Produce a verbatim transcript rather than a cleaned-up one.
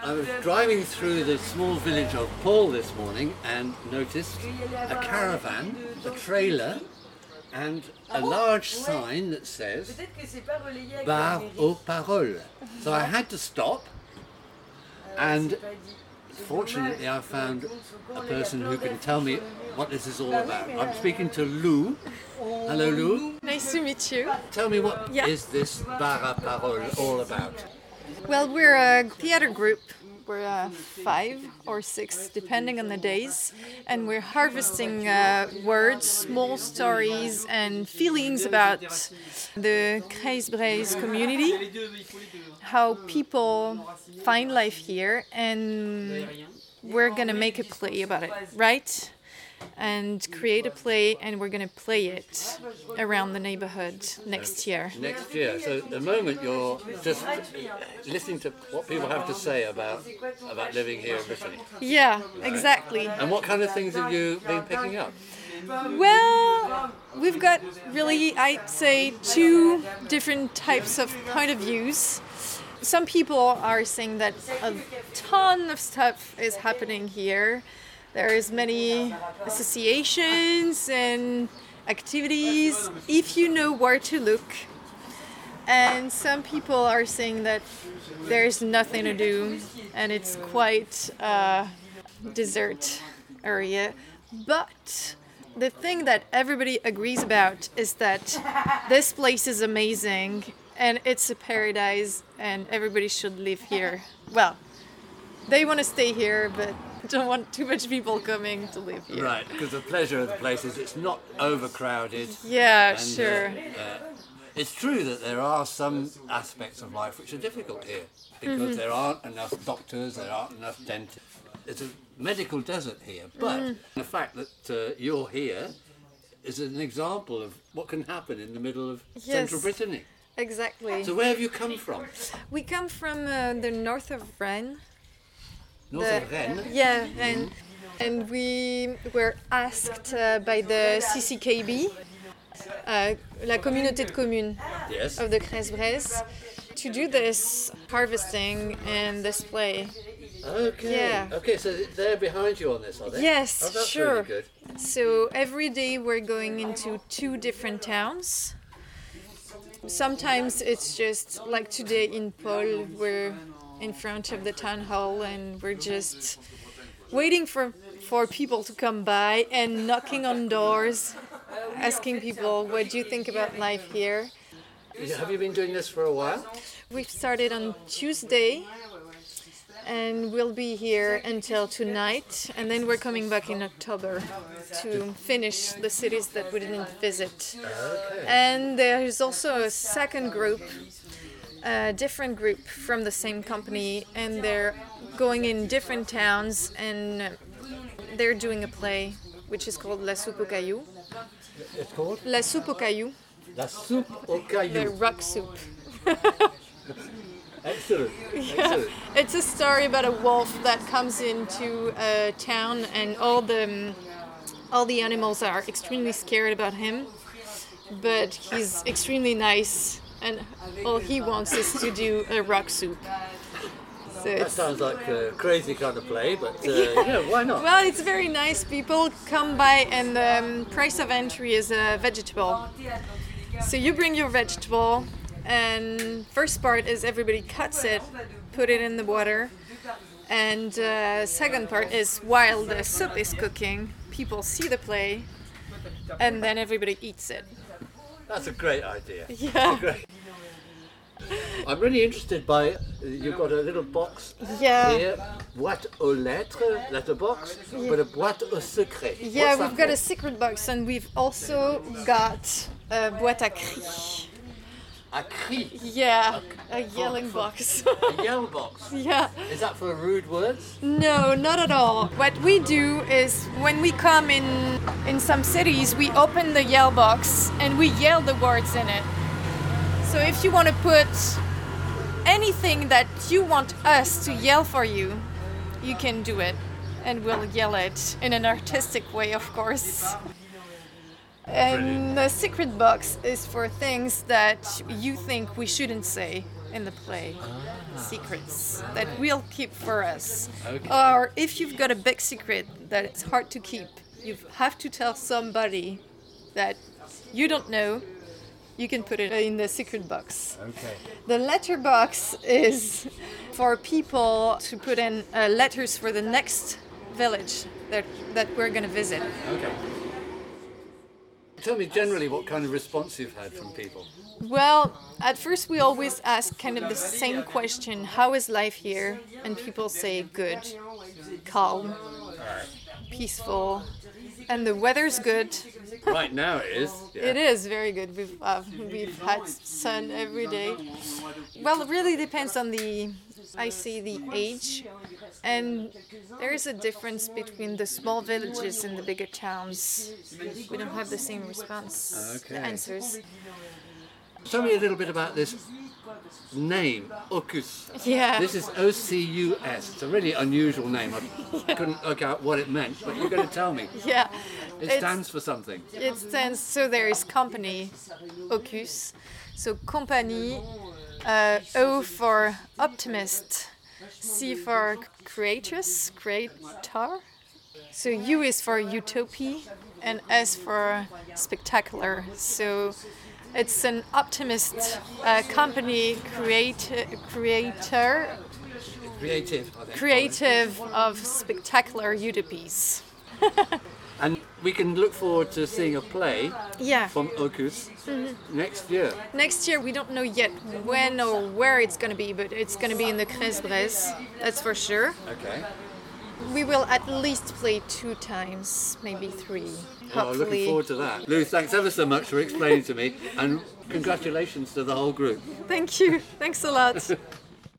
I was driving through the small village of Paul this morning and noticed a caravan, a trailer, and a large sign that says Bar aux Paroles. So I had to stop, and fortunately I found a person who can tell me what this is all about. I'm speaking to Lou. Hello, Lou. Nice to meet you. Tell me, what Yeah. is this Bar à Paroles all about? Well, we're a theater group. We're uh, five or six, depending on the days, and we're harvesting uh, words, small stories, and feelings about the Crèze-Braise community, how people find life here, and we're gonna make a play about it, right? And create a play, and we're going to play it around the neighborhood next year. Next year. So at the moment you're just listening to what people have to say about about living here in Brittany. Yeah, exactly. And what kind of things have you been picking up? Well, we've got really, I'd say, two different types of point of views. Some people are saying that a ton of stuff is happening here. There is many associations and activities if you know where to look. And some people are saying that there's nothing to do and it's quite a desert area. But the thing that everybody agrees about is that this place is amazing and it's a paradise and everybody should live here. Well, they want to stay here, but don't want too much people coming to live here. Right, because the pleasure of the place is it's not overcrowded. Yeah, and, sure. Uh, uh, it's true that there are some aspects of life which are difficult here because Mm-hmm. there aren't enough doctors, there aren't enough dentists. It's a medical desert here, but Mm-hmm. the fact that uh, you're here is an example of what can happen in the middle of Yes. central Brittany. Exactly. So where have you come from? We come from uh, the north of Rennes. North The- of Rennes? Yeah, and and we were asked uh, by the C C K B, uh, la communauté de communes Yes. of the Crèze-Braise, to do this harvesting and display. Okay. Yeah. Okay, so they're behind you on this, are they? Yes, oh, that's sure. Really good. So every day we're going into two different towns. Sometimes it's just like today in Paul, we're in front of the town hall and we're just waiting for, for people to come by and knocking on doors, asking people, what do you think about life here? Have you been doing this for a while? We've started on Tuesday and we'll be here until tonight, and then we're coming back in October to finish the cities that we didn't visit. Okay. And there's also a second group, a different group from the same company, and they're going in different towns and they're doing a play which is called La Soupe aux Cailloux. It's called? La Soupe aux Cailloux, La soupe au the caillou. rock soup. Excellent. Excellent. It's a story about a wolf that comes into a town and all the um, all the animals are extremely scared about him, but he's extremely nice and all he wants is to do a rock soup. So That it's, sounds like a crazy kind of play, but uh, yeah, why not? well, it's very nice. People come by and the um, price of entry is a vegetable. So you bring your vegetable, and first part is everybody cuts it, put it in the water, and uh, second part is while the soup is cooking, people see the play, and then everybody eats it. That's a great idea. Yeah, Great. I'm really interested by, you've got a little box yeah, here, boîte aux lettres, letterbox, but a boîte au secret. yeah. What's that We've got a for? secret box, and we've also got a boîte à cris. A cri, Yeah, a yelling box. a yell box. Yeah. Is that for rude words? No, not at all. What we do is when we come in in some cities, we open the yell box and we yell the words in it. So if you want to put anything that you want us to yell for you, you can do it, and we'll yell it in an artistic way, of course. And the secret box is for things that you think we shouldn't say, in the play. Ah. Secrets that we'll keep for us. Okay. Or if you've got a big secret that it's hard to keep, you have to tell somebody that you don't know, you can put it in the secret box. Okay. The letter box is for people to put in uh, letters for the next village that, that we're going to visit. Okay. Tell me generally what kind of response you've had from people. Well, at first we always ask kind of the same question, how is life here? And people say good, calm, peaceful, and the weather's good. Right now it is. Yeah. It is very good. We've uh, we've had sun every day. Well, it really depends on the, I say the age, and there is a difference between the small villages and the bigger towns. We don't have the same response. Okay. The answers. Tell me a little bit about this name, Ocus. Yeah. This is O C U S. It's a really unusual name. I yeah. couldn't work out what it meant, but you're going to tell me. Yeah. It it's, stands for something. It stands, so there is company, Ocus. So company, uh, O for optimist, C for creatress, creator. So U is for utopia, and S for spectacular. So it's an optimist uh, company, create, creator, creative, I think. creative of spectacular utopias. And we can look forward to seeing a play Yeah. from Ocus mm-hmm. next year. Next year, we don't know yet when or where it's going to be, but it's going to be in the Crèze-Bresse, that's for sure. Okay. We will at least play two times, maybe three. Well, I'm looking forward to that. Lou, thanks ever so much for explaining to me, and congratulations to the whole group. Thank you. Thanks a lot.